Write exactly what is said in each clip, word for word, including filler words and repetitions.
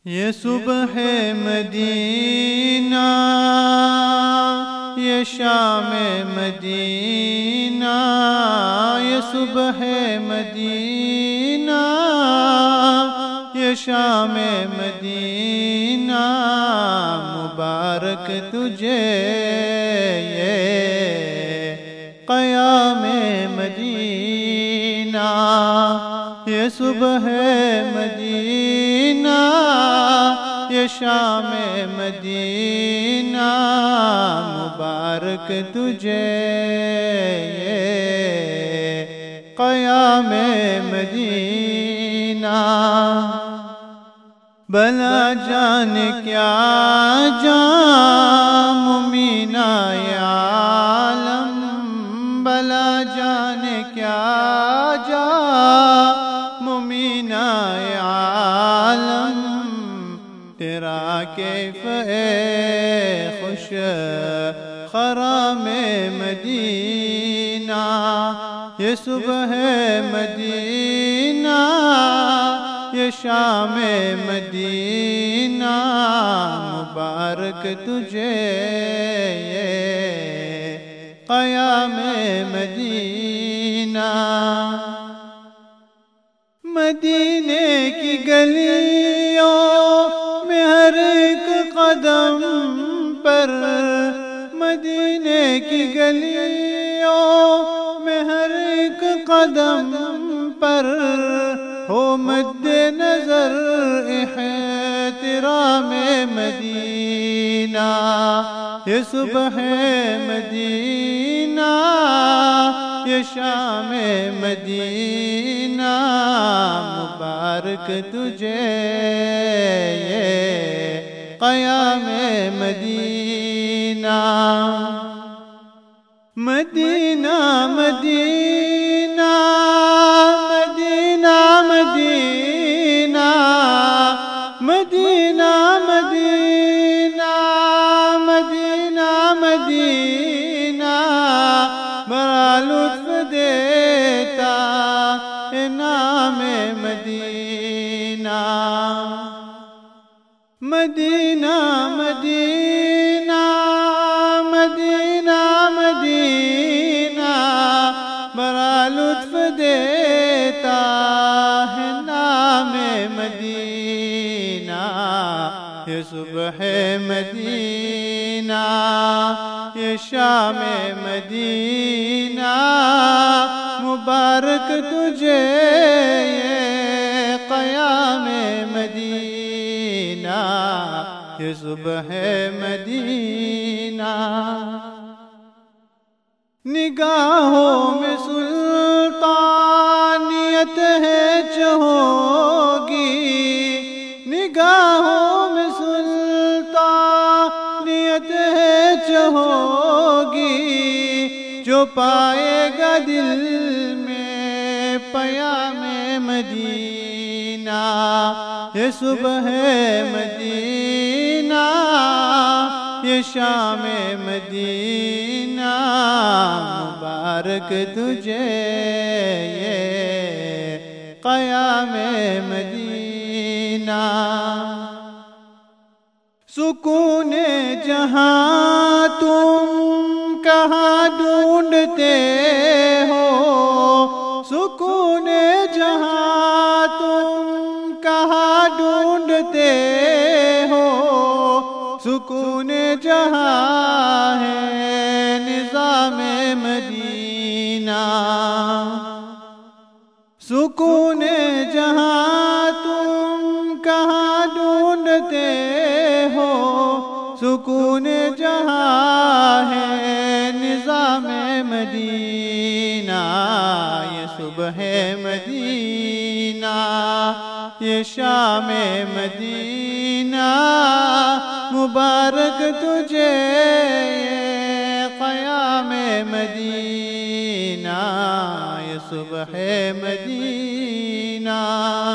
یہ صبح مدینہ یہ شام مدینہ یہ صبح مدینہ یہ شام مدینہ مبارک تجھے یہ قیام مدینہ یہ صبح مدینہ یہ شام مدینہ مبارک تجھے یہ قیام مدینہ بلا جان کیا جام مینا عالم بلا جان کیا جام مینا عالم تیرا کیف ہے خوش خرام مدینہ یہ صبح مدینہ یہ شام مدینہ مبارک تجھے یہ قیام مدینہ مدینے کی گلیوں میں ہر ایک قدم پر مدینے کی گلیوں میں ہر ایک قدم پر ہو مد نظر احترام مدینہ یہ صبح مدینہ یہ شام مدینہ مبارک تجھے یہ قیام مدینہ مدینہ مدینہ مدینہ مدینہ مدینہ مدینہ مدینہ مدینہ بڑا لطف دیتا ہے نام مدینہ مدینہ مدینہ مدینہ مدینہ بڑا لطف دیتا ہے نام مدینہ یہ صبح مدینہ یہ شام مدینہ مبارک تجھے یہ قیام مدینہ یہ صبح مدینہ نگاہوں میں سلطانیت ہے چہوگی نگاہوں میں سلطانیت ہے چہوگی جو پائے گا دل میں پیام مدینہ یہ صبح مدینہ یہ شام مدینہ مبارک تجھے یہ قیام مدینہ سکون جہاں تم کہاں ڈھونڈتے ہو سکون جہاں تم کہاں ڈھونڈتے ہو سکون جہاں ہے نظام مدینہ سکون جہاں تم کہاں ڈھونڈتے ہو سکون جہاں ہے نظام مدینہ یہ صبح مدینہ یہ شام مدینہ مبارک تجھے یہ قیام مدینہ یہ صبح مدینہ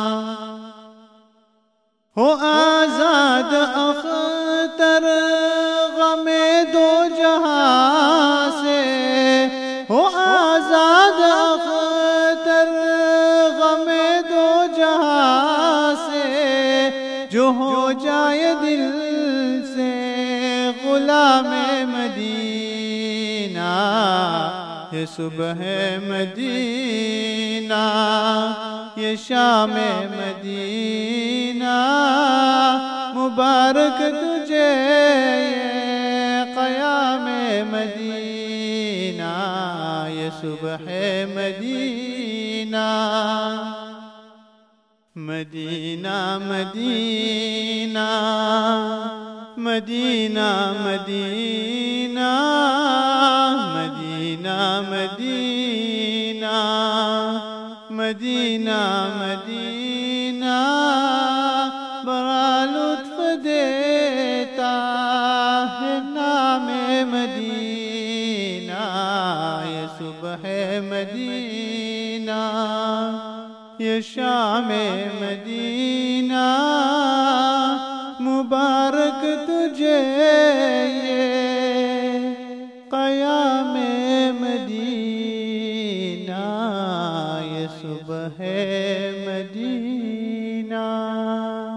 ہو آزاد اختر غم دو جہاں سے ہو آزاد اختر غم دو جہاں سے جو ہو جائے دل سے غلام مدینہ، یہ صبح مدینہ، یہ شام مدینہ، مبارک تجھے یہ قیام مدینہ، یہ صبح مدینہ۔ مدینہ مدینہ مدینہ مدینہ مدینہ مدینہ مدینہ مدینہ، بڑا لطف دیتا ہے نام مدینہ، یہ صبح مدینہ، یہ شام مدینہ، مبارک تجھے یہ قیام مدینہ، یہ صبح مدینہ۔